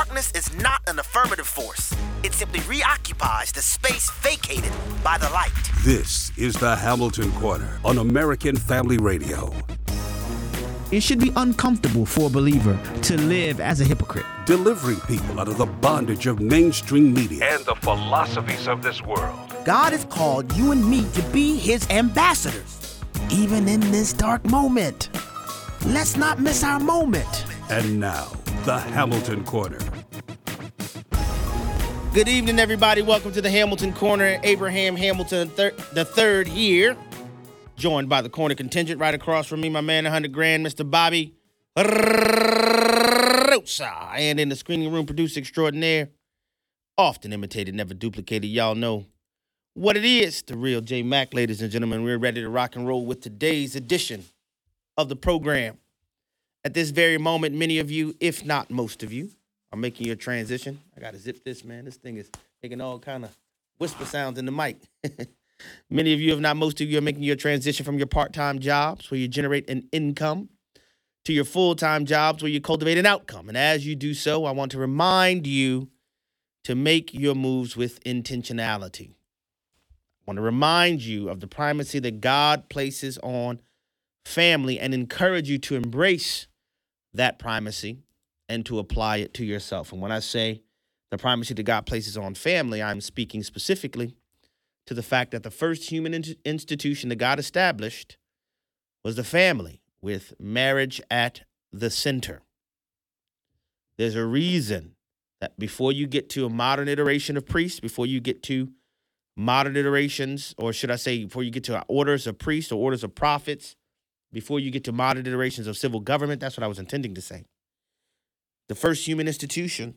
Darkness is not an affirmative force. It simply reoccupies the space vacated by the light. This is the Hamilton Corner on American Family Radio. It should be uncomfortable for a believer to live as a hypocrite. Delivering people out of the bondage of mainstream media and the philosophies of this world. God has called you and me to be his ambassadors, even in this dark moment. Let's not miss our moment. And now, the Hamilton Corner. Good evening, everybody. Welcome to the Hamilton Corner. Abraham Hamilton the third here, joined by the corner contingent right across from me, my man, 100 grand, Mr. Bobby Rosa. And in the screening room, producer extraordinaire, often imitated, never duplicated. Y'all know what it is. The real J Mac, ladies and gentlemen. We're ready to rock and roll with today's edition of the program. At this very moment, many of you, if not most of you, are making your transition. I got to zip this, man. This thing is making all kind of whisper sounds in the mic. Many of you, if not most of you, are making your transition from your part-time jobs where you generate an income to your full-time jobs where you cultivate an outcome. And as you do so, I want to remind you to make your moves with intentionality. I want to remind you of the primacy that God places on family and encourage you to embrace that primacy and to apply it to yourself. And when I say the primacy that God places on family, I'm speaking specifically to the fact that the first human institution that God established was the family, with marriage at the center. There's a reason that before you get to a modern iteration of priests, before you get to modern iterations, or should I say before you get to orders of priests or orders of prophets, before you get to modern iterations of civil government, that's what I was intending to say. The first human institution,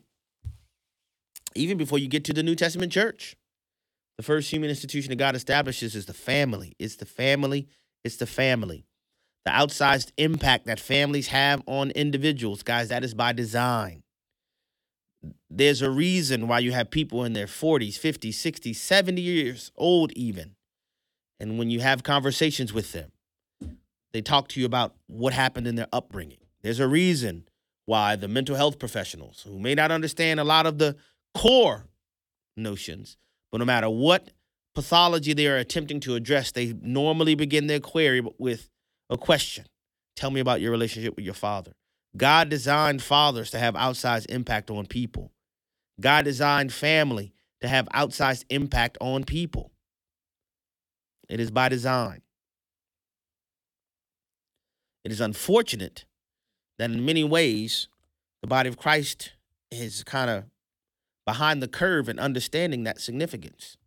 even before you get to the New Testament church, the first human institution that God establishes is the family. It's the family. It's the family. The outsized impact that families have on individuals, guys, that is by design. There's a reason why you have people in their 40s, 50s, 60s, 70 years old even. And when you have conversations with them, they talk to you about what happened in their upbringing. There's a reason why the mental health professionals, who may not understand a lot of the core notions, but no matter what pathology they are attempting to address, they normally begin their query with a question. Tell me about your relationship with your father. God designed fathers to have outsized impact on people. God designed family to have outsized impact on people. It is by design. It is unfortunate that in many ways, the body of Christ is kind of behind the curve in understanding that significance.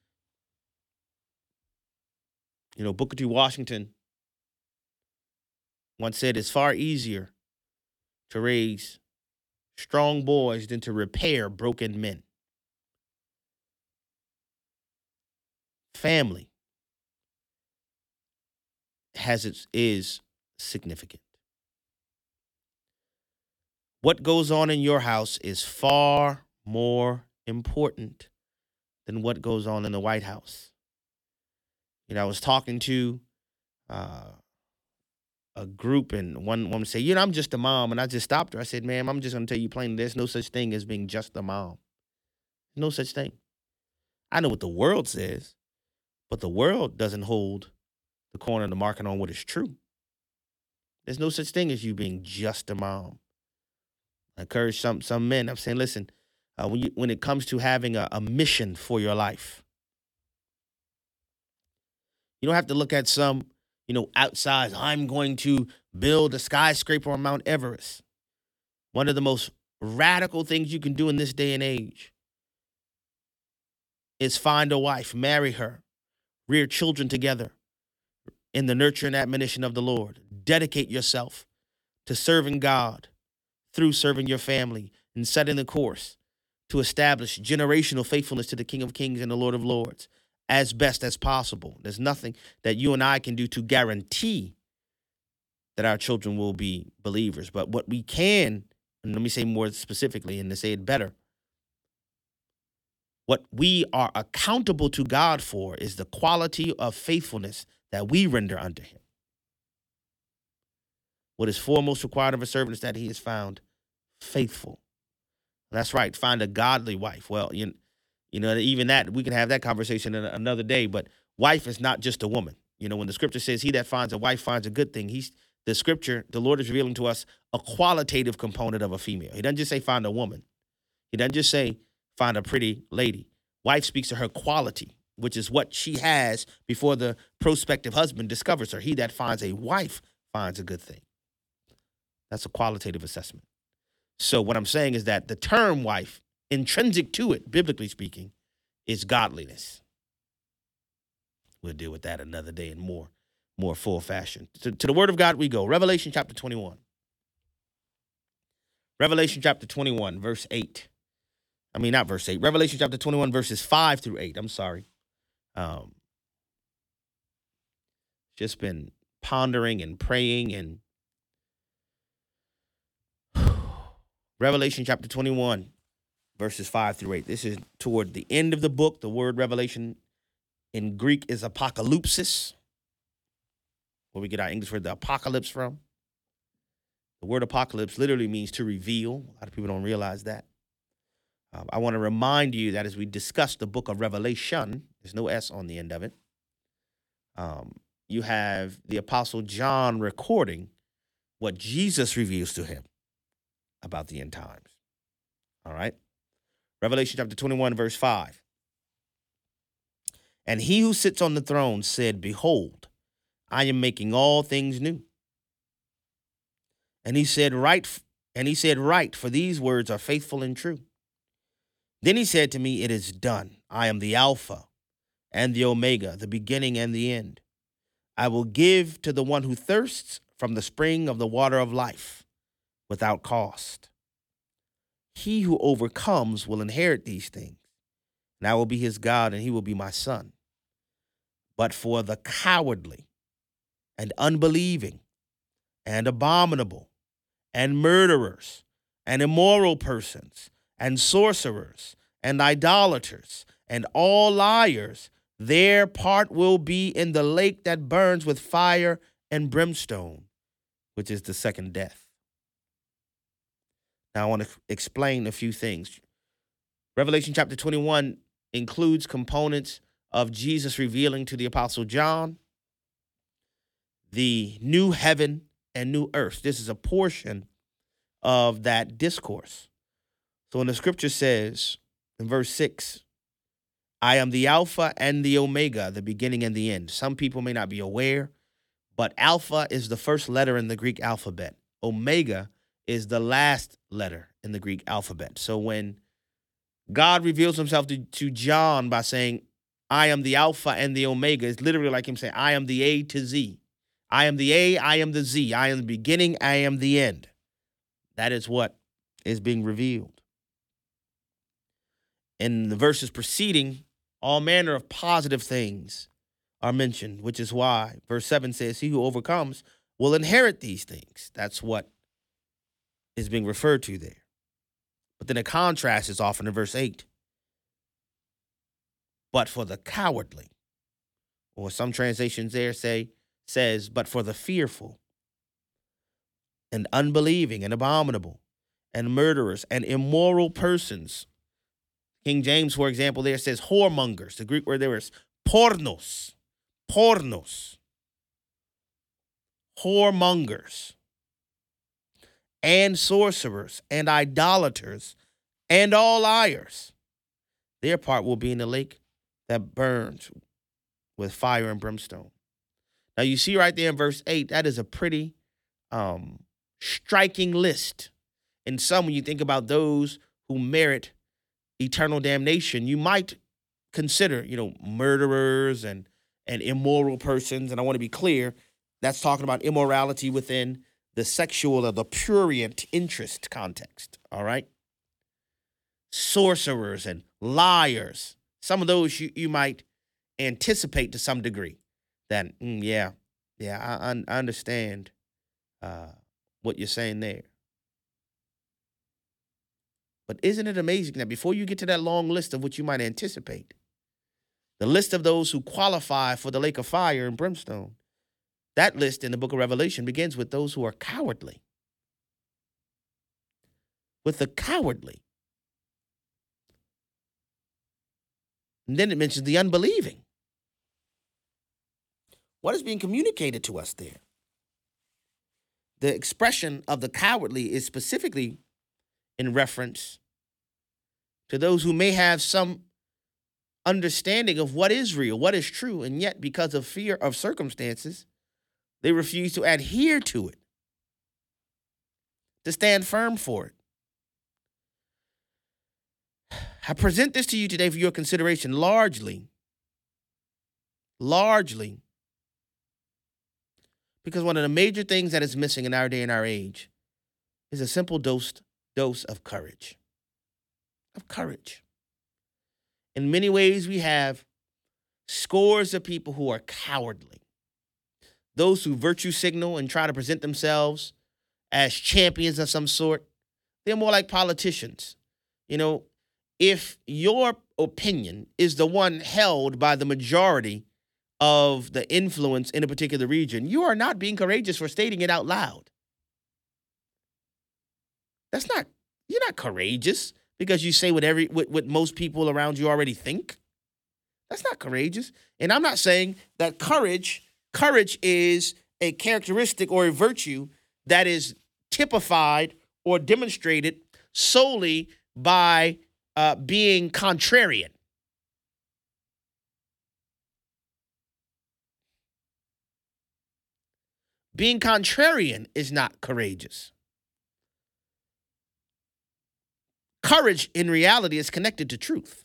You know, Booker T. Washington once said it's far easier to raise strong boys than to repair broken men. Family is significant. What goes on in your house is far more important than what goes on in the White House. You know, I was talking to a group, and one woman said, you know, I'm just a mom. And I just stopped her. I said, ma'am, I'm just going to tell you plainly, there's no such thing as being just a mom. No such thing. I know what the world says, but the world doesn't hold the corner of the market on what is true. There's no such thing as you being just a mom. I encourage some men. I'm saying, listen, when it comes to having a mission for your life, you don't have to look at some, outside. I'm going to build a skyscraper on Mount Everest. One of the most radical things you can do in this day and age is find a wife, marry her, rear children together in the nurture and admonition of the Lord. Dedicate yourself to serving God through serving your family and setting the course to establish generational faithfulness to the King of Kings and the Lord of Lords as best as possible. There's nothing that you and I can do to guarantee that our children will be believers. But what we can, and let me say more specifically and to say it better, what we are accountable to God for is the quality of faithfulness that we render unto him. What is foremost required of a servant is that he is found faithful. That's right. Find a godly wife. Well, you know, even that, we can have that conversation another day, but wife is not just a woman. You know, when the scripture says he that finds a wife finds a good thing, the Lord is revealing to us a qualitative component of a female. He doesn't just say find a woman. He doesn't just say find a pretty lady. Wife speaks to her quality, which is what she has before the prospective husband discovers her. He that finds a wife finds a good thing. That's a qualitative assessment. So what I'm saying is that the term wife, intrinsic to it, biblically speaking, is godliness. We'll deal with that another day in more full fashion. To the word of God we go. Revelation chapter 21. Revelation chapter 21, verse 8. I mean, not verse 8. Revelation chapter 21, verses 5 through 8. I'm sorry. Just been pondering and praying and Revelation chapter 21, verses 5 through 8. This is toward the end of the book. The word revelation in Greek is apocalypsis, where we get our English word, the apocalypse, from. The word apocalypse literally means to reveal. A lot of people don't realize that. I want to remind you that as we discuss the book of Revelation, there's no S on the end of it, you have the Apostle John recording what Jesus reveals to him about the end times. All right? Revelation chapter 21, verse 5. And he who sits on the throne said, behold, I am making all things new. And he said, write, for these words are faithful and true. Then he said to me, it is done. I am the Alpha and the Omega, the beginning and the end. I will give to the one who thirsts from the spring of the water of life without cost. He who overcomes will inherit these things, and I will be his God, and he will be my son. But for the cowardly and unbelieving and abominable and murderers and immoral persons and sorcerers and idolaters and all liars, their part will be in the lake that burns with fire and brimstone, which is the second death. Now I want to explain a few things. Revelation chapter 21 includes components of Jesus revealing to the Apostle John the new heaven and new earth. This is a portion of that discourse. So when the scripture says in verse 6, I am the Alpha and the Omega, the beginning and the end. Some people may not be aware, but Alpha is the first letter in the Greek alphabet. Omega is the last letter in the Greek alphabet. So when God reveals himself to John by saying, I am the Alpha and the Omega, it's literally like him saying, I am the A to Z. I am the A, I am the Z. I am the beginning, I am the end. That is what is being revealed. In the verses preceding, all manner of positive things are mentioned, which is why verse 7 says, he who overcomes will inherit these things. That's what is being referred to there. But then a contrast is often in verse 8. But for the cowardly, or some translations there says, but for the fearful and unbelieving and abominable and murderers and immoral persons. King James, for example, there says whoremongers. The Greek word there is pornos. Whoremongers and sorcerers and idolaters and all liars. Their part will be in the lake that burns with fire and brimstone. Now you see right there in verse 8, that is a pretty striking list. And some, when you think about those who merit eternal damnation, you might consider, murderers and immoral persons. And I want to be clear, that's talking about immorality within the sexual or the prurient interest context, all right? Sorcerers and liars. Some of those you might anticipate to some degree that, I understand what you're saying there. But isn't it amazing that before you get to that long list of what you might anticipate, the list of those who qualify for the lake of fire and brimstone, that list in the book of Revelation begins with those who are cowardly. With the cowardly. And then it mentions the unbelieving. What is being communicated to us there? The expression of the cowardly is specifically in reference to those who may have some understanding of what is real, what is true, and yet because of fear of circumstances, they refuse to adhere to it, to stand firm for it. I present this to you today for your consideration largely, because one of the major things that is missing in our day and our age is a simple dose of courage. Of courage. In many ways, we have scores of people who are cowardly. Those who virtue signal and try to present themselves as champions of some sort, they're more like politicians. You know, if your opinion is the one held by the majority of the influence in a particular region, you are not being courageous for stating it out loud. You're not courageous because you say what most people around you already think. That's not courageous. And I'm not saying that courage is a characteristic or a virtue that is typified or demonstrated solely by being contrarian. Being contrarian is not courageous. Courage, in reality, is connected to truth.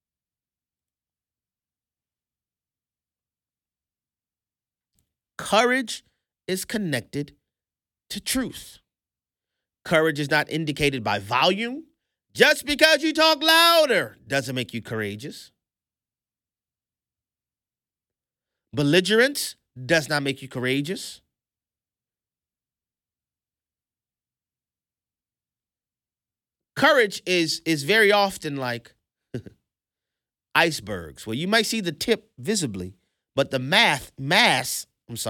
Courage is connected to truth. Courage is not indicated by volume. Just because you talk louder doesn't make you courageous. Belligerence does not make you courageous. Courage is very often like icebergs, where you might see the tip visibly, but the mass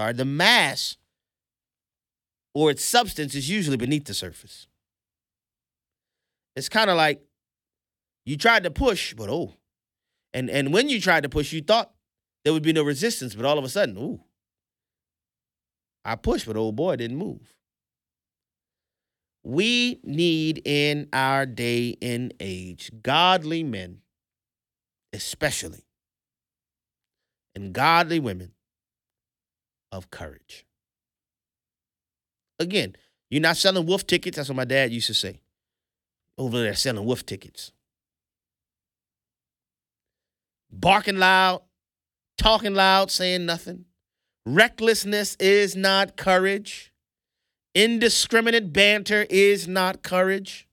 or its substance is usually beneath the surface. It's kind of like you tried to push, but and when you tried to push, you thought there would be no resistance, but all of a sudden, I pushed, but oh boy, it didn't move. We need in our day and age godly men, especially, and godly women of courage. Again, you're not selling wolf tickets. That's what my dad used to say. Over there selling wolf tickets. Barking loud, talking loud, saying nothing. Recklessness is not courage. Indiscriminate banter is not courage.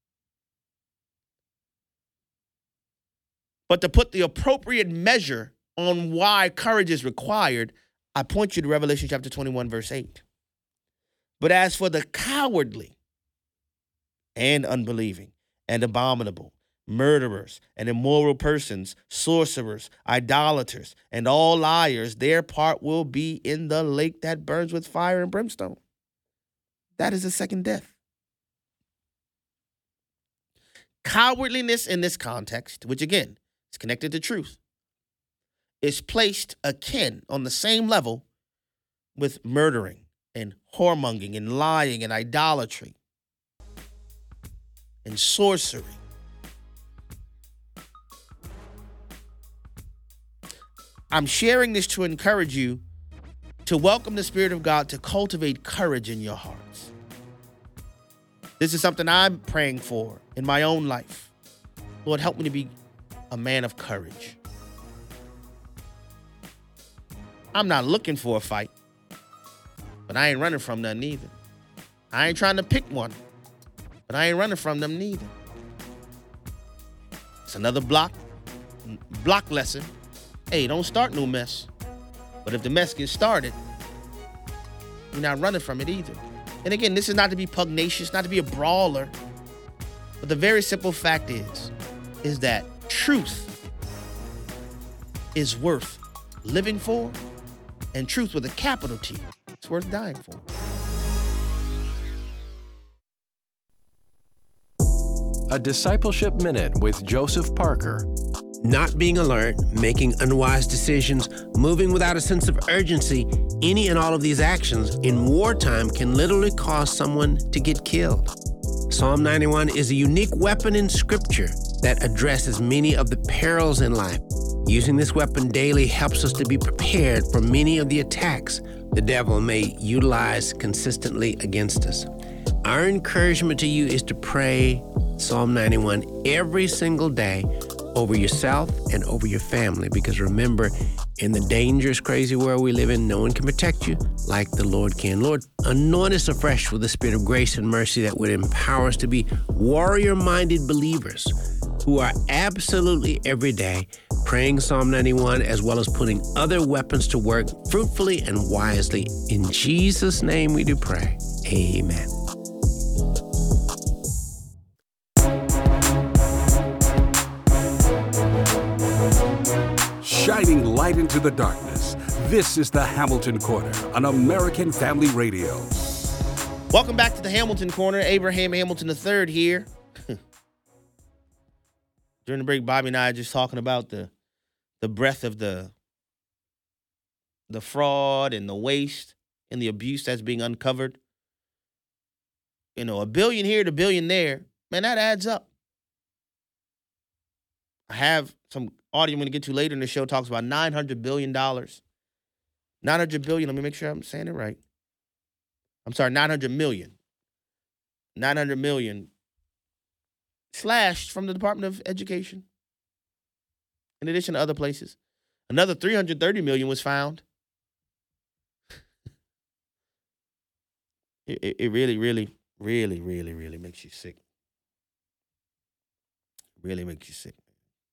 But to put the appropriate measure on why courage is required, I point you to Revelation chapter 21, verse 8. But as for the cowardly and unbelieving and abominable, murderers and immoral persons, sorcerers, idolaters, and all liars, their part will be in the lake that burns with fire and brimstone. That is the second death. Cowardliness in this context, which again is connected to truth, is placed akin on the same level with murdering and whoremongering and lying and idolatry and sorcery. I'm sharing this to encourage you to welcome the Spirit of God to cultivate courage in your hearts. This is something I'm praying for in my own life. Lord, help me to be a man of courage. I'm not looking for a fight, but I ain't running from none either. I ain't trying to pick one, but I ain't running from them neither. It's another block lesson. Hey, don't start no mess. But if the mess gets started, you're not running from it either. And again, this is not to be pugnacious, not to be a brawler. But the very simple fact is that truth is worth living for, and truth with a capital T is worth dying for. A Discipleship Minute with Joseph Parker. Not being alert, making unwise decisions, moving without a sense of urgency, any and all of these actions in wartime can literally cause someone to get killed. Psalm 91 is a unique weapon in Scripture that addresses many of the perils in life. Using this weapon daily helps us to be prepared for many of the attacks the devil may utilize consistently against us. Our encouragement to you is to pray Psalm 91 every single day over yourself and over your family, because remember, in the dangerous, crazy world we live in, no one can protect you like the Lord can. Lord, anoint us afresh with the spirit of grace and mercy that would empower us to be warrior-minded believers who are absolutely every day praying Psalm 91 as well as putting other weapons to work fruitfully and wisely. In Jesus' name we do pray. Amen. Shining light into the darkness. This is the Hamilton Corner on American Family Radio. Welcome back to the Hamilton Corner. Abraham Hamilton III here. During the break, Bobby and I are just talking about the breadth of the fraud and the waste and the abuse that's being uncovered. You know, $1 billion here to $1 billion there. Man, that adds up. I have some audio I'm going to get to later in the show talks about $900 billion. $900 billion. Let me make sure I'm saying it right. I'm sorry, $900 million. $900 million slashed from the Department of Education. In addition to other places. Another $330 million was found. It really, really, really, really, really makes you sick. Really makes you sick.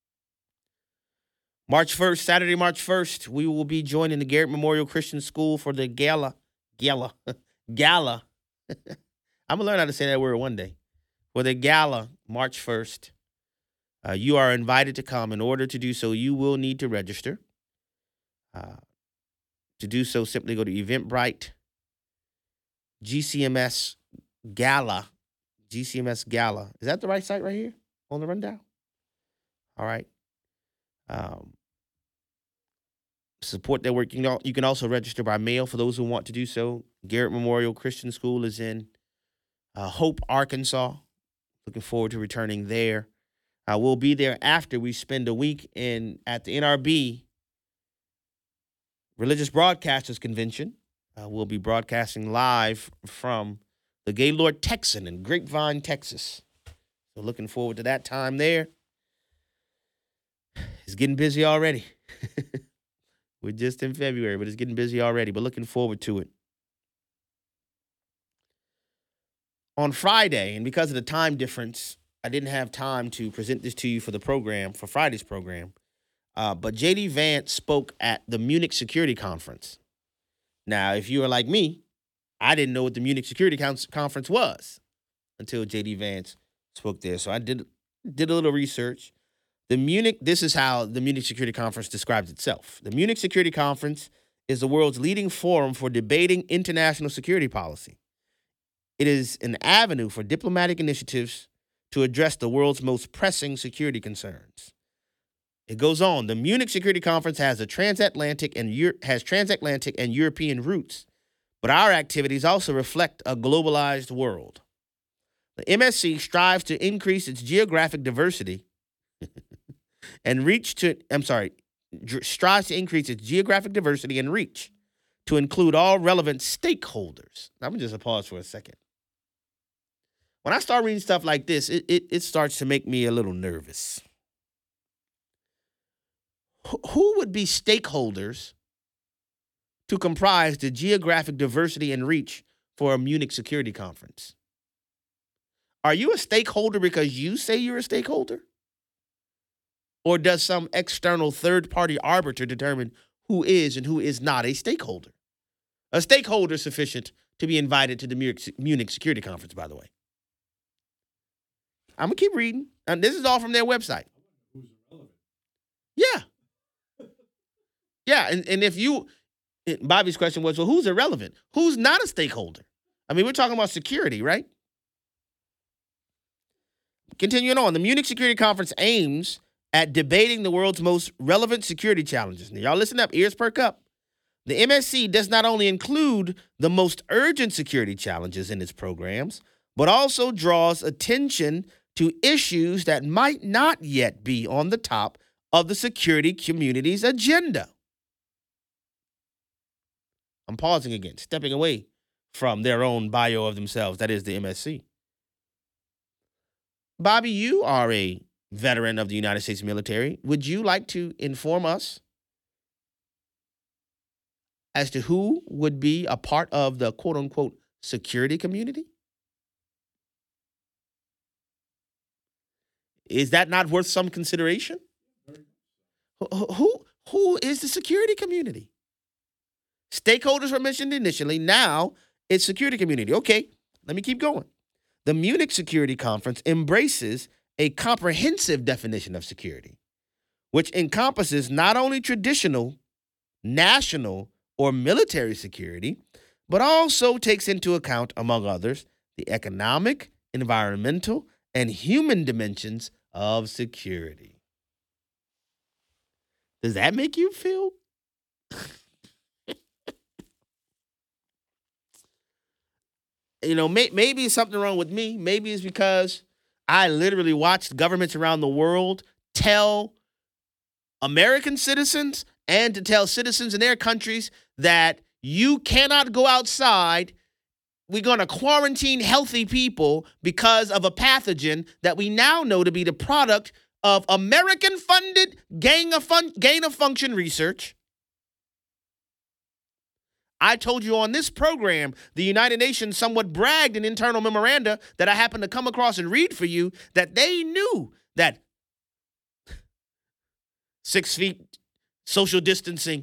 March 1st, Saturday, March 1st, we will be joining the Garrett Memorial Christian School for the gala. I'm going to learn how to say that word one day. For the gala, March 1st. You are invited to come. In order to do so, you will need to register. To do so, simply go to Eventbrite, GCMS Gala. GCMS Gala. Is that the right site right here on the rundown? All right. Support their work. You can also register by mail for those who want to do so. Garrett Memorial Christian School is in Hope, Arkansas. Looking forward to returning there. We'll be there after we spend a week at the NRB Religious Broadcasters Convention. We'll be broadcasting live from the Gaylord Texan in Grapevine, Texas. So looking forward to that time there. It's getting busy already. We're just in February, but it's getting busy already, but looking forward to it. On Friday, and because of the time difference, I didn't have time to present this to you for the program, for Friday's program. But J.D. Vance spoke at the Munich Security Conference. Now, if you are like me, I didn't know what the Munich Security Conference was until J.D. Vance spoke there. So I did a little research. This is how the Munich Security Conference describes itself. The Munich Security Conference is the world's leading forum for debating international security policy. It is an avenue for diplomatic initiatives to address the world's most pressing security concerns. It goes on. The Munich Security Conference has transatlantic and European roots, but our activities also reflect a globalized world. The MSC strives to increase its geographic diversity strives to increase its geographic diversity and reach to include all relevant stakeholders. Now, I'm going to just pause for a second. When I start reading stuff like this, it starts to make me a little nervous. Who would be stakeholders to comprise the geographic diversity and reach for a Munich Security Conference? Are you a stakeholder because you say you're a stakeholder? Or does some external third-party arbiter determine who is and who is not a stakeholder? A stakeholder is sufficient to be invited to the Munich Security Conference, by the way. I'm going to keep reading. And this is all from their website. Yeah. Yeah, and if Bobby's question was, well, who's irrelevant? Who's not a stakeholder? I mean, we're talking about security, right? Continuing on, the Munich Security Conference aims at debating the world's most relevant security challenges. Now, y'all listen up, ears perk up. The MSC does not only include the most urgent security challenges in its programs, but also draws attention to issues that might not yet be on the top of the security community's agenda. I'm pausing again, stepping away from their own bio of themselves. That is the MSC. Bobby, you are a veteran of the United States military. Would you like to inform us as to who would be a part of the quote-unquote security community? Is that not worth some consideration? Who is the security community? Stakeholders were mentioned initially. Now it's security community. Okay, let me keep going. The Munich Security Conference embraces a comprehensive definition of security, which encompasses not only traditional, national, or military security, but also takes into account, among others, the economic, environmental, and human dimensions of security. Does that make you feel? You know, maybe it's something wrong with me. Maybe it's because I literally watched governments around the world tell American citizens and to tell citizens in their countries that you cannot go outside. We're going to quarantine healthy people because of a pathogen that we now know to be the product of American-funded gain-of-function research. I told you on this program, the United Nations somewhat bragged in internal memoranda that I happened to come across and read for you that they knew that 6 feet social distancing,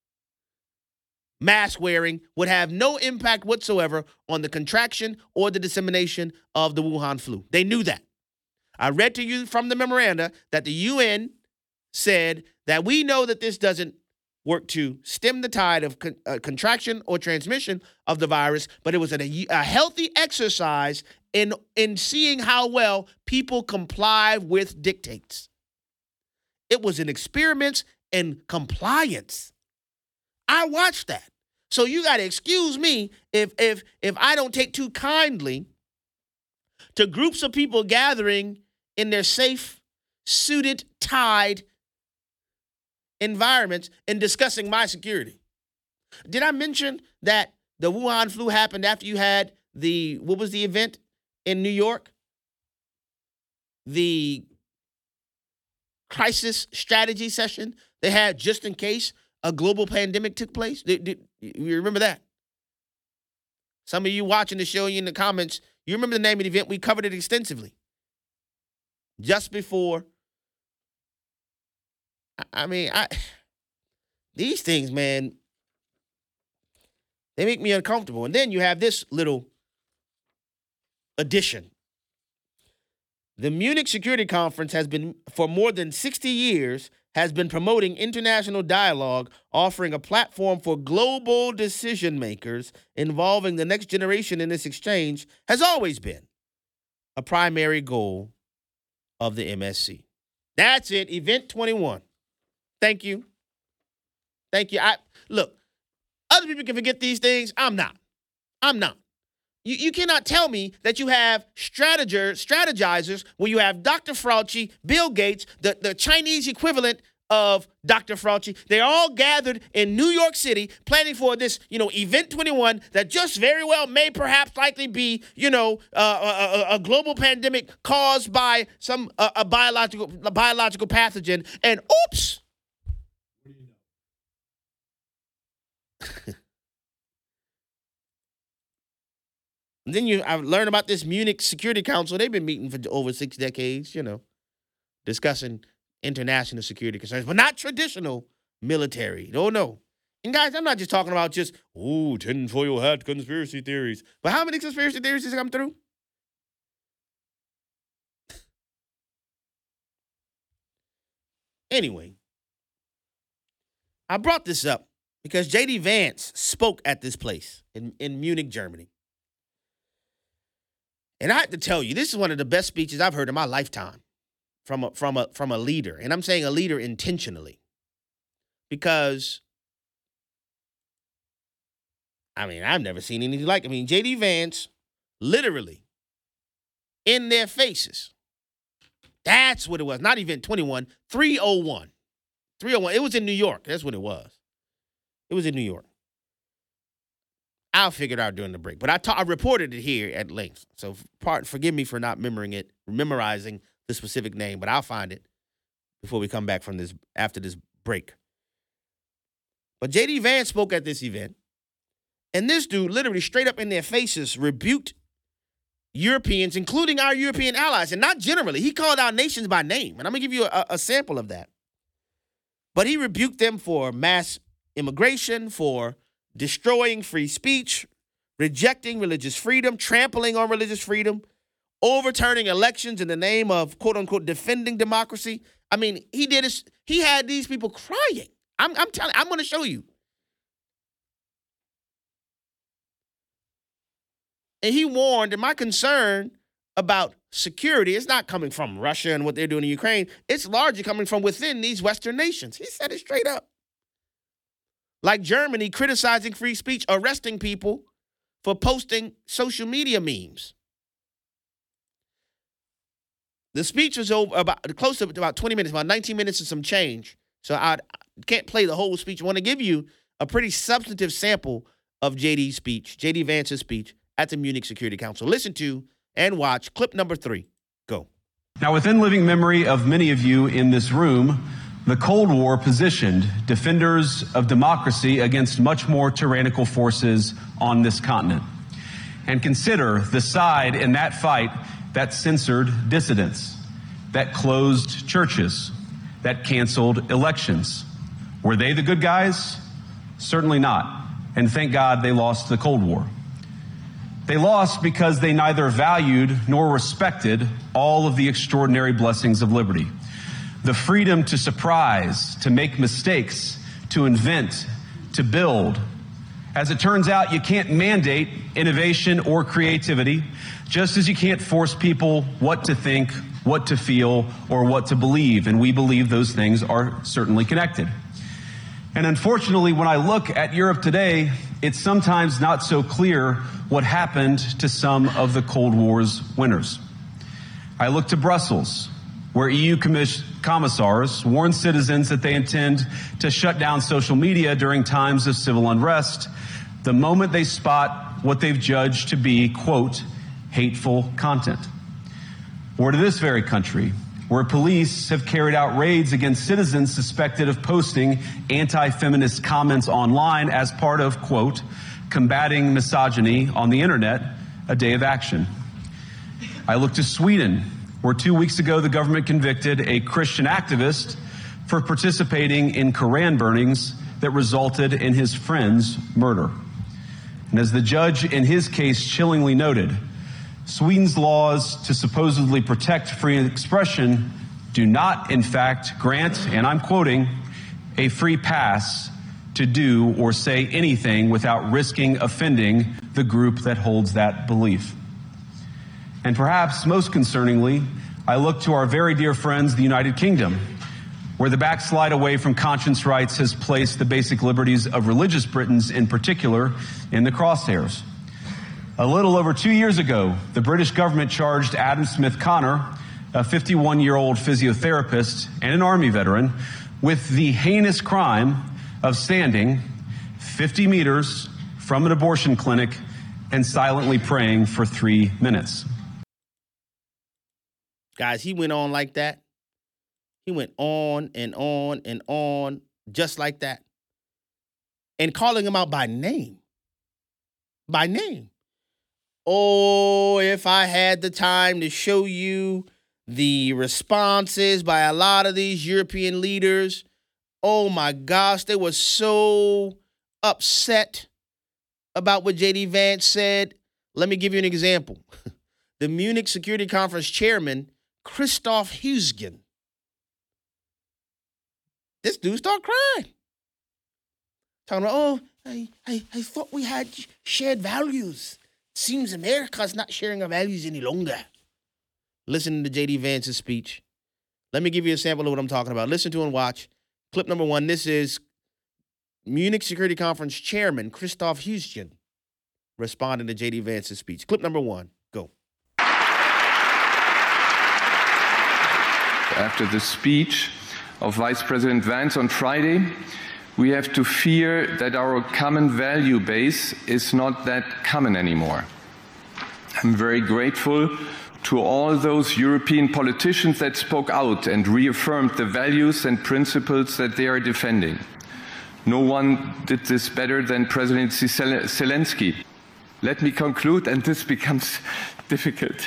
mask wearing would have no impact whatsoever on the contraction or the dissemination of the Wuhan flu. They knew that. I read to you from the memoranda that the UN said that we know that this doesn't work to stem the tide of contraction or transmission of the virus, but it was a healthy exercise in seeing how well people comply with dictates. It was an experiment in compliance. I watched that. So you got to excuse me if I don't take too kindly to groups of people gathering in their safe, suited, tied environments and discussing my security. Did I mention that the Wuhan flu happened after you had what was the event in New York? The crisis strategy session they had just in case a global pandemic took place. You remember that? Some of you watching the show, you in the comments, you remember the name of the event. We covered it extensively. Just before. These things, man, they make me uncomfortable. And then you have this little addition. The Munich Security Conference has been, for more than 60 years, has been promoting international dialogue, offering a platform for global decision makers involving the next generation in this exchange, has always been a primary goal of the MSC. That's it, Event 21. Thank you. Thank you. Look, other people can forget these things. I'm not. You cannot tell me that you have strategizers when you have Dr. Fauci, Bill Gates, the Chinese equivalent of Dr. Fauci. They're all gathered in New York City planning for this, Event 21 that just very well may perhaps likely be, a global pandemic caused by some a biological pathogen. And oops. And then I've learned about this Munich Security Council. They've been meeting for over 6 decades, discussing international security concerns, but not traditional military. No. And guys, I'm not just talking about just, tinfoil hat conspiracy theories. But how many conspiracy theories has come through? Anyway, I brought this up because J.D. Vance spoke at this place in Munich, Germany. And I have to tell you, this is one of the best speeches I've heard in my lifetime from a leader. And I'm saying a leader intentionally. Because, I mean, I've never seen anything like it. I mean, J.D. Vance, literally, in their faces. That's what it was. Not Event 21, 301. 301. It was in New York. That's what it was. It was in New York. I'll figure it out during the break. But I reported it here at length. So forgive me for not memorizing the specific name, but I'll find it before we come back from this, after this break. But J.D. Vance spoke at this event, and this dude literally straight up in their faces rebuked Europeans, including our European allies, and not generally. He called out nations by name, and I'm going to give you a sample of that. But he rebuked them for mass immigration, for destroying free speech, rejecting religious freedom, trampling on religious freedom, overturning elections in the name of, quote unquote, defending democracy. I mean, he did this. He had these people crying. I'm telling you, I'm going to show you. And he warned, and my concern about security is not coming from Russia and what they're doing in Ukraine. It's largely coming from within these Western nations. He said it straight up. Like Germany criticizing free speech, arresting people for posting social media memes. The speech was over close to about 20 minutes, about 19 minutes and some change. So I can't play the whole speech. I want to give you a pretty substantive sample of J.D. Vance's speech at the Munich Security Council. Listen to and watch clip number 3. Go. Now, within living memory of many of you in this room, the Cold War positioned defenders of democracy against much more tyrannical forces on this continent. And consider the side in that fight that censored dissidents, that closed churches, that canceled elections. Were they the good guys? Certainly not. And thank God they lost the Cold War. They lost because they neither valued nor respected all of the extraordinary blessings of liberty. The freedom to surprise, to make mistakes, to invent, to build. As it turns out, you can't mandate innovation or creativity, just as you can't force people what to think, what to feel, or what to believe. And we believe those things are certainly connected. And unfortunately, when I look at Europe today, it's sometimes not so clear what happened to some of the Cold War's winners. I look to Brussels, where EU commissars warn citizens that they intend to shut down social media during times of civil unrest the moment they spot what they've judged to be, quote, hateful content. Or to this very country, where police have carried out raids against citizens suspected of posting anti-feminist comments online as part of, quote, combating misogyny on the internet, a day of action. I look to Sweden, where 2 weeks ago the government convicted a Christian activist for participating in Koran burnings that resulted in his friend's murder. And as the judge in his case chillingly noted, Sweden's laws to supposedly protect free expression do not, in fact, grant, and I'm quoting, a free pass to do or say anything without risking offending the group that holds that belief. And perhaps most concerningly, I look to our very dear friends, the United Kingdom, where the backslide away from conscience rights has placed the basic liberties of religious Britons in particular in the crosshairs. A little over 2 years ago, the British government charged Adam Smith Connor, a 51-year-old physiotherapist and an Army veteran, with the heinous crime of standing 50 meters from an abortion clinic and silently praying for 3 minutes. Guys, he went on like that. He went on and on and on, just like that. And calling him out by name. By name. Oh, if I had the time to show you the responses by a lot of these European leaders, oh my gosh, they were so upset about what J.D. Vance said. Let me give you an example. The Munich Security Conference chairman, Christoph Heusgen. This dude started crying. Talking about, oh, I thought we had shared values. Seems America's not sharing our values any longer. Listen to J.D. Vance's speech. Let me give you a sample of what I'm talking about. Listen to and watch. Clip number 1. This is Munich Security Conference Chairman Christoph Heusgen responding to J.D. Vance's speech. Clip number 1. Go. After the speech of Vice President Vance on Friday, we have to fear that our common value base is not that common anymore. I'm very grateful to all those European politicians that spoke out and reaffirmed the values and principles that they are defending. No one did this better than President Zelensky. Let me conclude, and this becomes difficult.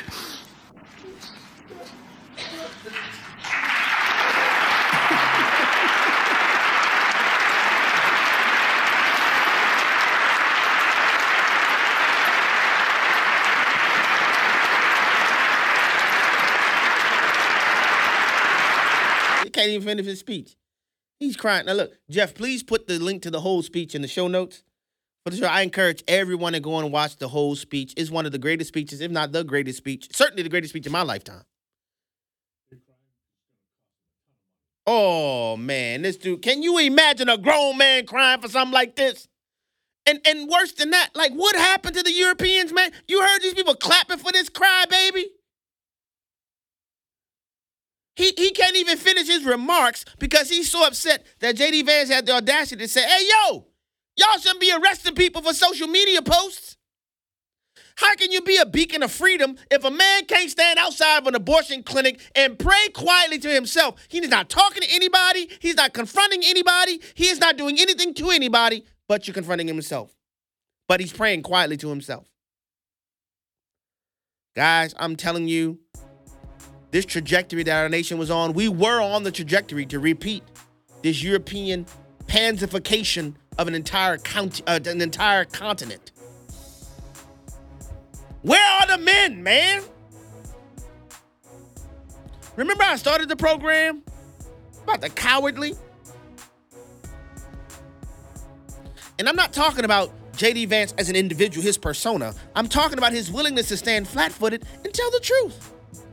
Can't even finish his speech. He's crying. Now look, Jeff, please put the link to the whole speech in the show notes. For the show, I encourage everyone to go and watch the whole speech. It's one of the greatest speeches, if not the greatest speech, certainly the greatest speech in my lifetime. Oh, man, this dude, can you imagine a grown man crying for something like this? And worse than that, like, what happened to the Europeans, man? You heard these people clapping for this cry, baby? He can't even finish his remarks because he's so upset that J.D. Vance had the audacity to say, hey, yo, y'all shouldn't be arresting people for social media posts. How can you be a beacon of freedom if a man can't stand outside of an abortion clinic and pray quietly to himself? He's not talking to anybody. He's not confronting anybody. He is not doing anything to anybody, but you're confronting himself. But he's praying quietly to himself. Guys, I'm telling you, this trajectory that our nation was on, we were on the trajectory to repeat this European pansification of an entire continent. Where are the men, man? Remember I started the program about the cowardly? And I'm not talking about J.D. Vance as an individual, his persona. I'm talking about his willingness to stand flat-footed and tell the truth.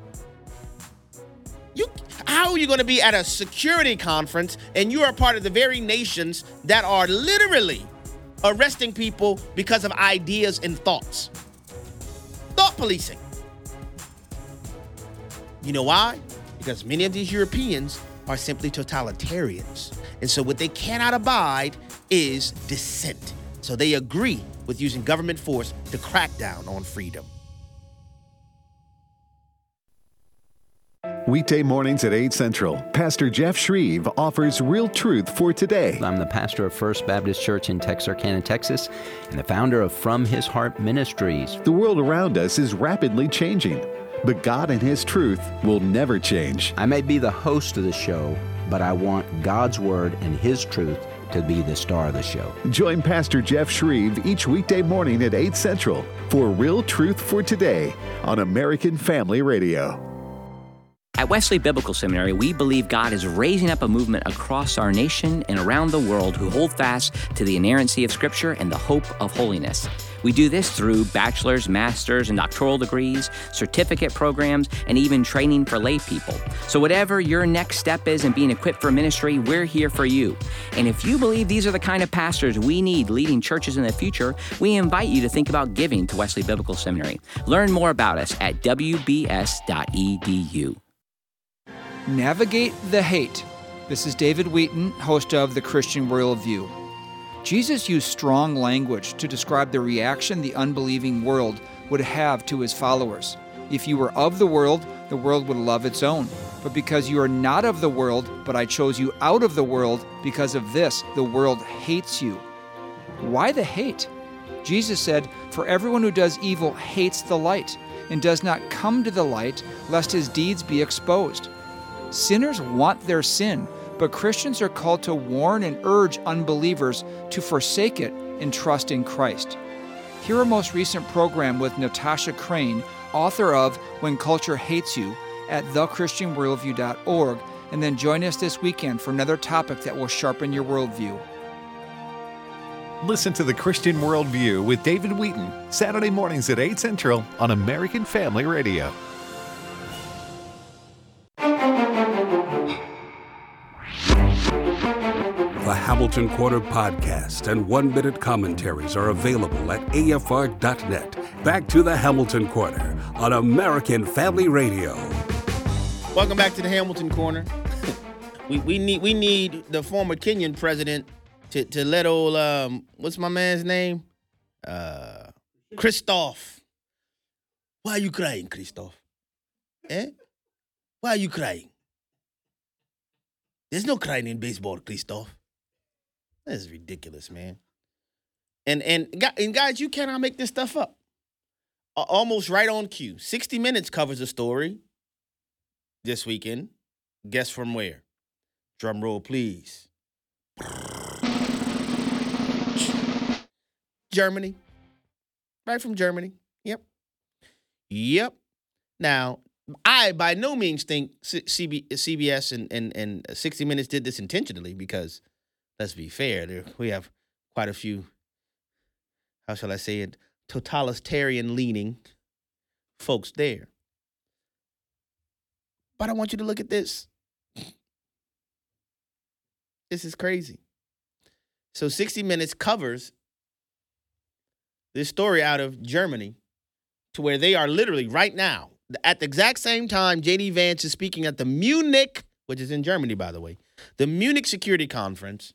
How are you going to be at a security conference and you are part of the very nations that are literally arresting people because of ideas and thoughts? Thought policing. You know why? Because many of these Europeans are simply totalitarians. And so what they cannot abide is dissent. So they agree with using government force to crack down on freedom. Weekday mornings at 8 Central, Pastor Jeff Shreve offers real truth for today. I'm the pastor of First Baptist Church in Texarkana, Texas, and the founder of From His Heart Ministries. The world around us is rapidly changing, but God and His truth will never change. I may be the host of the show, but I want God's Word and His truth to be the star of the show. Join Pastor Jeff Shreve each weekday morning at 8 Central for Real Truth for Today on American Family Radio. At Wesley Biblical Seminary, we believe God is raising up a movement across our nation and around the world who hold fast to the inerrancy of Scripture and the hope of holiness. We do this through bachelor's, master's, and doctoral degrees, certificate programs, and even training for lay people. So whatever your next step is in being equipped for ministry, we're here for you. And if you believe these are the kind of pastors we need leading churches in the future, we invite you to think about giving to Wesley Biblical Seminary. Learn more about us at wbs.edu. Navigate the hate. This is David Wheaton, host of The Christian Worldview. Jesus used strong language to describe the reaction the unbelieving world would have to his followers. If you were of the world would love its own. But because you are not of the world, but I chose you out of the world, because of this, the world hates you. Why the hate? Jesus said, "For everyone who does evil hates the light, and does not come to the light, lest his deeds be exposed." Sinners want their sin, but Christians are called to warn and urge unbelievers to forsake it and trust in Christ. Hear our most recent program with Natasha Crane, author of When Culture Hates You, at thechristianworldview.org, and then join us this weekend for another topic that will sharpen your worldview. Listen to The Christian Worldview with David Wheaton, Saturday mornings at 8 Central on American Family Radio. Hamilton Corner podcast and one-minute commentaries are available at afr.net. Back to the Hamilton Corner on American Family Radio. Welcome back to the Hamilton Corner. we need the former Kenyan president to let old what's my man's name? Christophe. Why are you crying, Christophe? Why are you crying? There's no crying in baseball, Christophe. That's ridiculous, man. And guys, you cannot make this stuff up. Almost right on cue. 60 Minutes covers a story this weekend. Guess from where? Drum roll, please. Germany. Right from Germany. Yep. Now, I by no means think CBS and 60 Minutes did this intentionally because, let's be fair, we have quite a few, how shall I say it, totalitarian-leaning folks there. But I want you to look at this. This is crazy. So 60 Minutes covers this story out of Germany to where they are literally right now, at the exact same time J.D. Vance is speaking at the Munich, which is in Germany, by the way, the Munich Security Conference.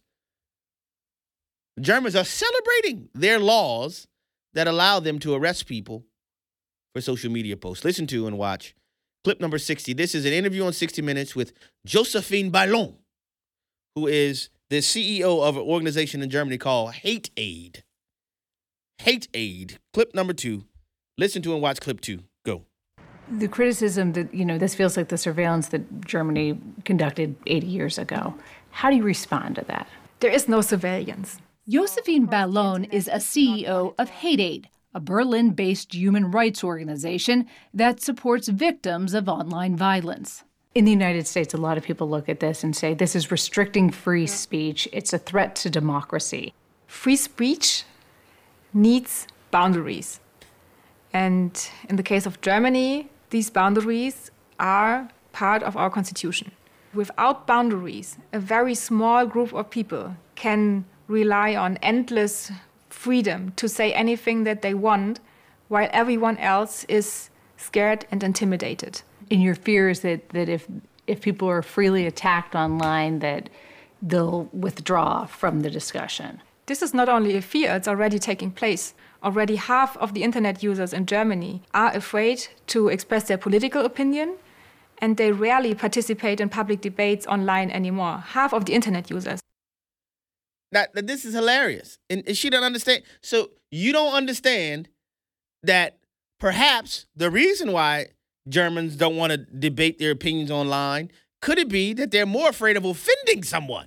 Germans are celebrating their laws that allow them to arrest people for social media posts. Listen to and watch clip number 60. This is an interview on 60 Minutes with Josephine Ballon, who is the CEO of an organization in Germany called Hate Aid. Hate Aid. Clip number 2. Listen to and watch clip 2. Go. The criticism that, this feels like the surveillance that Germany conducted 80 years ago. How do you respond to that? There is no surveillance. Josephine Ballon is a CEO of Hate Aid, a Berlin-based human rights organization that supports victims of online violence. In the United States, a lot of people look at this and say, this is restricting free speech. It's a threat to democracy. Free speech needs boundaries. And in the case of Germany, these boundaries are part of our constitution. Without boundaries, a very small group of people can rely on endless freedom to say anything that they want, while everyone else is scared and intimidated. And your fear is that if people are freely attacked online, that they'll withdraw from the discussion. This is not only a fear, it's already taking place. Already half of the internet users in Germany are afraid to express their political opinion, and they rarely participate in public debates online anymore. Half of the internet users. Now, this is hilarious. And she doesn't understand. So you don't understand that perhaps the reason why Germans don't want to debate their opinions online, could it be that they're more afraid of offending someone?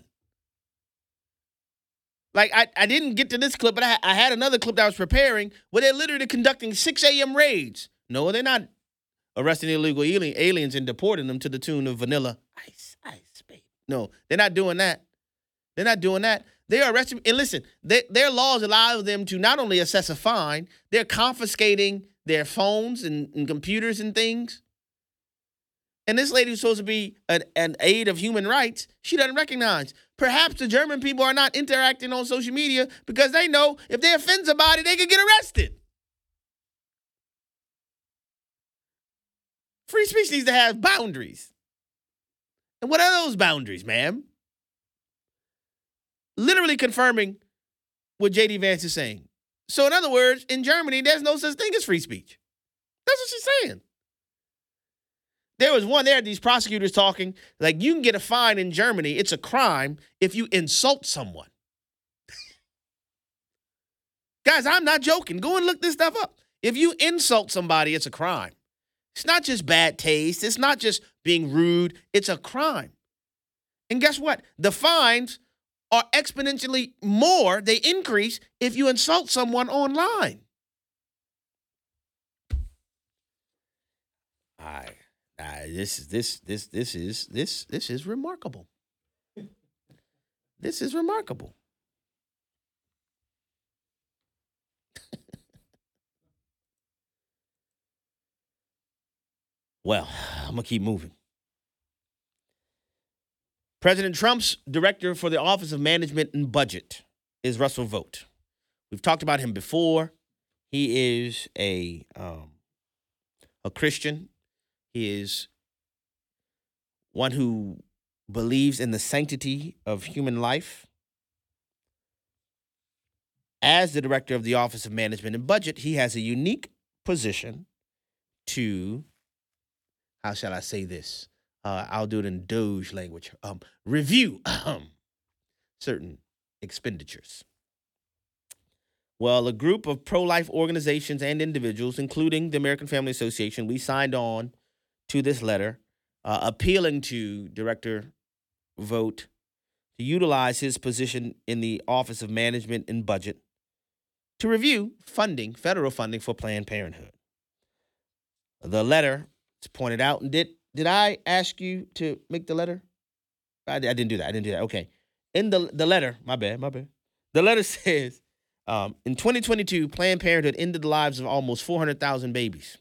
Like, I didn't get to this clip, but I had another clip that I was preparing where they're literally conducting 6 a.m. raids. No, they're not arresting illegal aliens and deporting them to the tune of Vanilla Ice, baby. No, they're not doing that. They're not doing that. They're arresting, and listen, their laws allow them to not only assess a fine, they're confiscating their phones and computers and things. And this lady who's supposed to be an aid of human rights, she doesn't recognize. Perhaps the German people are not interacting on social media because they know if they offend somebody, they could get arrested. Free speech needs to have boundaries. And what are those boundaries, ma'am? Literally confirming what J.D. Vance is saying. So in other words, in Germany, there's no such thing as free speech. That's what she's saying. There was one there, these prosecutors talking, like you can get a fine in Germany. It's a crime if you insult someone. Guys, I'm not joking. Go and look this stuff up. If you insult somebody, it's a crime. It's not just bad taste. It's not just being rude. It's a crime. And guess what? The fines are exponentially more. They increase if you insult someone online. This is remarkable. This is remarkable. Well, I'm gonna keep moving. President Trump's director for the Office of Management and Budget is Russell Vought. We've talked about him before. He is a Christian. He is one who believes in the sanctity of human life. As the director of the Office of Management and Budget, he has a unique position to, how shall I say this? I'll do it in Doge language. Review certain expenditures. Well, a group of pro-life organizations and individuals, including the American Family Association, we signed on to this letter appealing to Director Vought to utilize his position in the Office of Management and Budget to review funding, federal funding for Planned Parenthood. The letter is pointed out, and did I ask you to make the letter? I didn't do that. Okay. In the letter, my bad. The letter says, in 2022, Planned Parenthood ended the lives of almost 400,000 babies,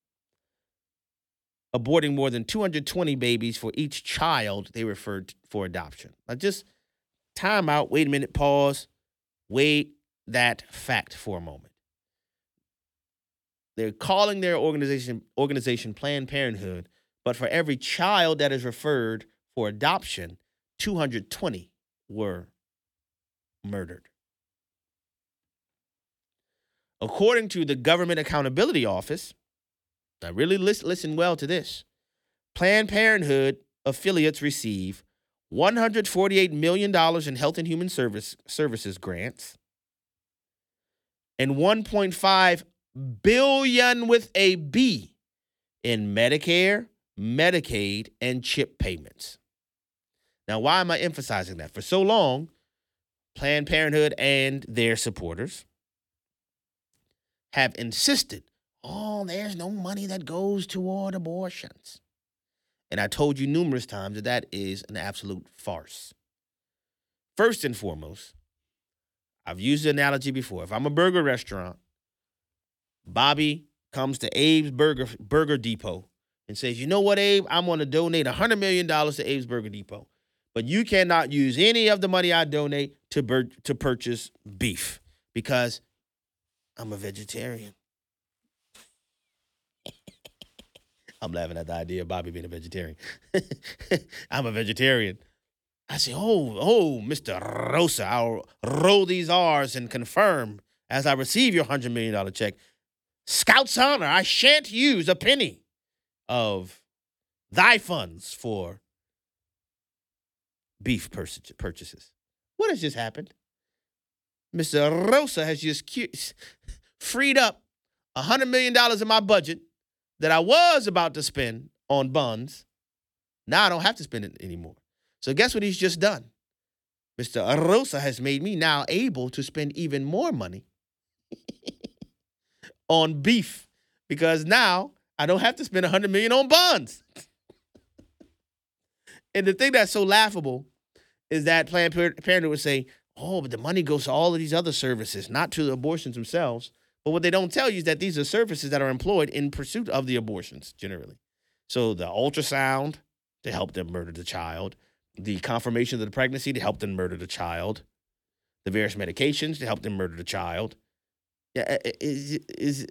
aborting more than 220 babies for each child they referred for adoption. Now just time out, wait a minute, pause, wait that fact for a moment. They're calling their organization Planned Parenthood, but for every child that is referred for adoption, 220 were murdered. According to the Government Accountability Office, now really listen well to this, Planned Parenthood affiliates receive $148 million in Health and Human Services grants and $1.5 billion with a B in Medicare, Medicaid, and CHIP payments. Now, why am I emphasizing that? For so long, Planned Parenthood and their supporters have insisted, there's no money that goes toward abortions. And I told you numerous times that that is an absolute farce. First and foremost, I've used the analogy before. If I'm a burger restaurant, Bobby comes to Abe's Burger Depot and says, you know what, Abe, I'm going to donate $100 million to Abe's Burger Depot. But you cannot use any of the money I donate to purchase beef because I'm a vegetarian. I'm laughing at the idea of Bobby being a vegetarian. I'm a vegetarian. I say, Mr. Rosa, I'll roll these R's and confirm as I receive your $100 million check. Scout's honor, I shan't use a penny of thy funds for beef purchases. What has just happened? Mr. Rosa has just freed up $100 million in my budget that I was about to spend on buns. Now I don't have to spend it anymore. So guess what he's just done? Mr. Rosa has made me now able to spend even more money on beef because now I don't have to spend $100 million on buns. And the thing that's so laughable is that Planned Parenthood would say, but the money goes to all of these other services, not to the abortions themselves. But what they don't tell you is that these are services that are employed in pursuit of the abortions, generally. So the ultrasound to help them murder the child, the confirmation of the pregnancy to help them murder the child, the various medications to help them murder the child. Yeah, it's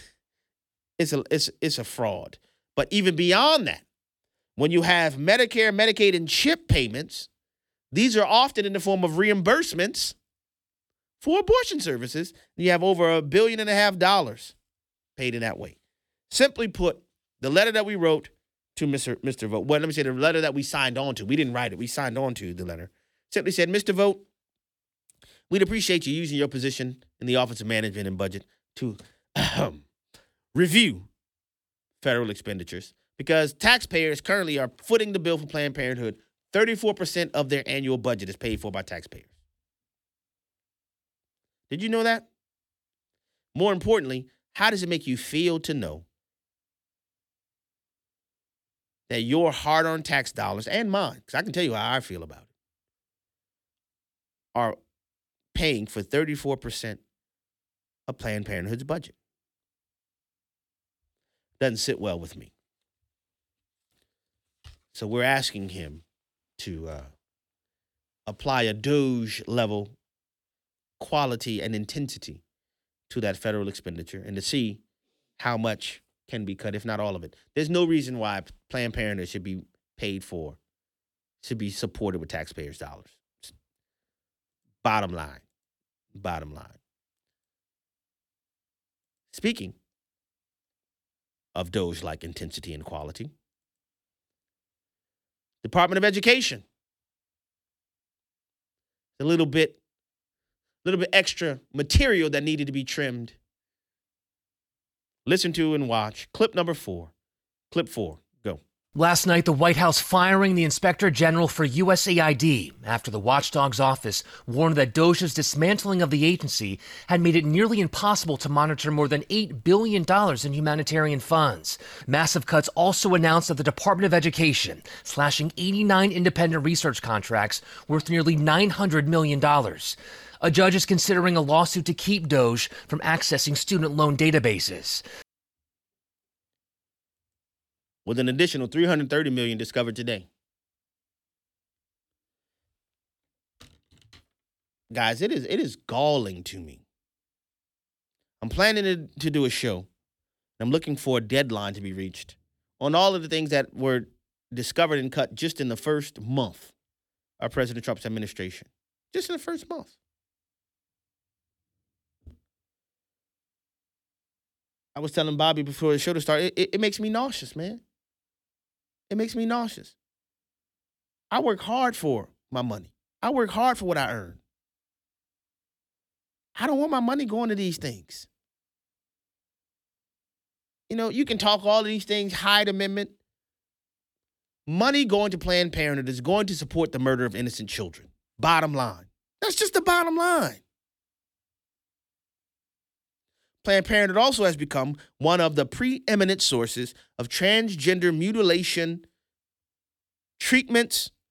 a fraud. But even beyond that, when you have Medicare, Medicaid, and CHIP payments, these are often in the form of reimbursements for abortion services. You have over $1.5 billion paid in that way. Simply put, the letter that we wrote to Mr. Vought, well, let me say the letter that we signed on to. We didn't write it. We signed on to the letter. Simply said, Mr. Vought, we'd appreciate you using your position in the Office of Management and Budget to review federal expenditures because taxpayers currently are footing the bill for Planned Parenthood. 34% of their annual budget is paid for by taxpayers. Did you know that? More importantly, how does it make you feel to know that your hard-earned tax dollars, and mine, because I can tell you how I feel about it, are paying for 34% of Planned Parenthood's budget? Doesn't sit well with me. So we're asking him to apply a Doge level quality and intensity to that federal expenditure and to see how much can be cut, if not all of it. There's no reason why Planned Parenthood should be paid for, should be supported with taxpayers' dollars. Bottom line. Bottom line. Speaking of Doge-like intensity and quality, Department of Education. A little bit extra material that needed to be trimmed. Listen to and watch clip number 4. Clip 4. Go. Last night, the White House firing the Inspector General for USAID after the watchdog's office warned that DOGE's dismantling of the agency had made it nearly impossible to monitor more than $8 billion in humanitarian funds. Massive cuts also announced at the Department of Education, slashing 89 independent research contracts worth nearly $900 million. A judge is considering a lawsuit to keep DOGE from accessing student loan databases. With an additional $330 million discovered today. Guys, it is galling to me. I'm planning to do a show. I'm looking for a deadline to be reached on all of the things that were discovered and cut just in the first month of President Trump's administration. Just in the first month. I was telling Bobby before the show to start, it makes me nauseous, man. It makes me nauseous. I work hard for my money. I work hard for what I earn. I don't want my money going to these things. You know, you can talk all of these things, Hyde Amendment. Money going to Planned Parenthood is going to support the murder of innocent children. Bottom line. That's just the bottom line. Planned Parenthood also has become one of the preeminent sources of transgender mutilation treatments,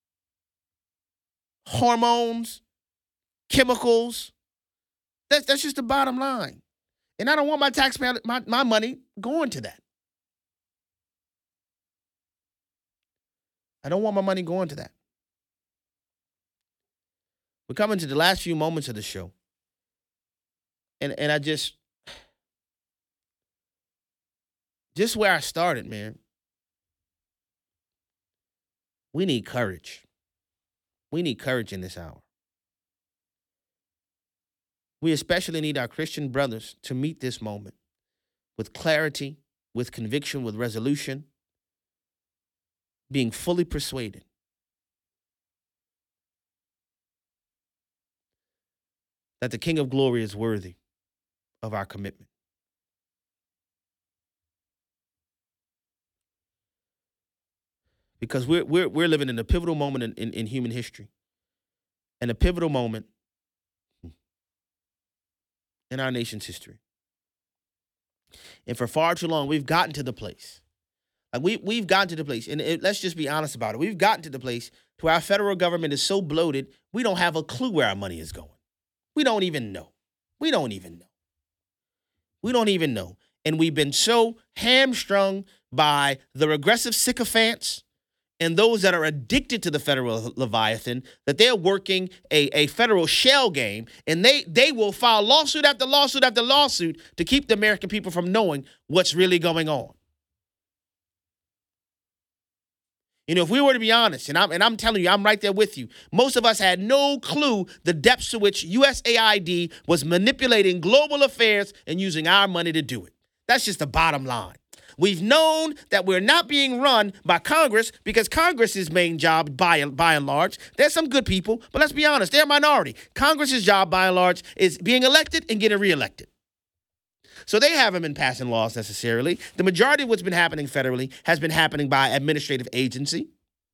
hormones, chemicals. That's just the bottom line. And I don't want my taxpayer, my money going to that. I don't want my money going to that. We're coming to the last few moments of the show. And I just where I started, man. We need courage. We need courage in this hour. We especially need our Christian brothers to meet this moment with clarity, with conviction, with resolution, being fully persuaded that the King of Glory is worthy of our commitment. Because we're living in a pivotal moment in human history. And a pivotal moment in our nation's history. And for far too long, we've gotten to the place. Like we've gotten to the place, and let's just be honest about it. We've gotten to the place to where our federal government is so bloated, we don't have a clue where our money is going. We don't even know. We don't even know. And we've been so hamstrung by the regressive sycophants and those that are addicted to the federal Leviathan that they're working a federal shell game, and they will file lawsuit after lawsuit after lawsuit to keep the American people from knowing what's really going on. You know, if we were to be honest, and I'm telling you, I'm right there with you, most of us had no clue the depths to which USAID was manipulating global affairs and using our money to do it. That's just the bottom line. We've known that we're not being run by Congress because Congress's main job, by and large, there's some good people, but let's be honest, they're a minority. Congress's job, by and large, is being elected and getting reelected. So they haven't been passing laws necessarily. The majority of what's been happening federally has been happening by administrative agency.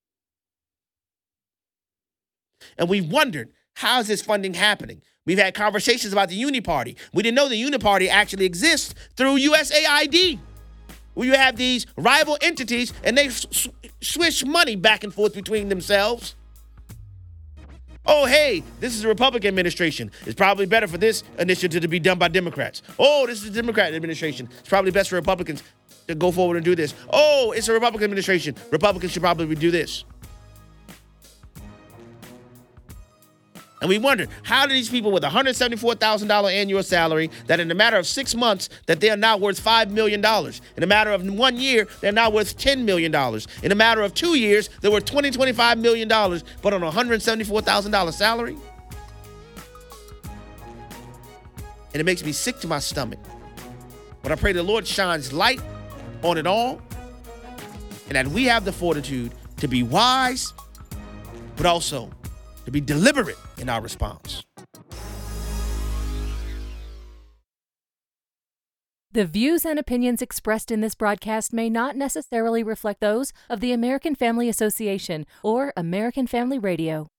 And we've wondered, how is this funding happening? We've had conversations about the Uniparty. We didn't know the Uniparty actually exists through USAID, where you have these rival entities and they swish money back and forth between themselves. Oh, hey, this is a Republican administration. It's probably better for this initiative to be done by Democrats. Oh, this is a Democrat administration. It's probably best for Republicans to go forward and do this. Oh, it's a Republican administration. Republicans should probably do this. And we wondered, how do these people with $174,000 annual salary, that in a matter of 6 months, that they are now worth $5 million. In a matter of 1 year, they're now worth $10 million. In a matter of 2 years, they were $25 million, but on a $174,000 salary? And it makes me sick to my stomach. But I pray the Lord shines light on it all, and that we have the fortitude to be wise, but also to be deliberate in our response. The views and opinions expressed in this broadcast may not necessarily reflect those of the American Family Association or American Family Radio.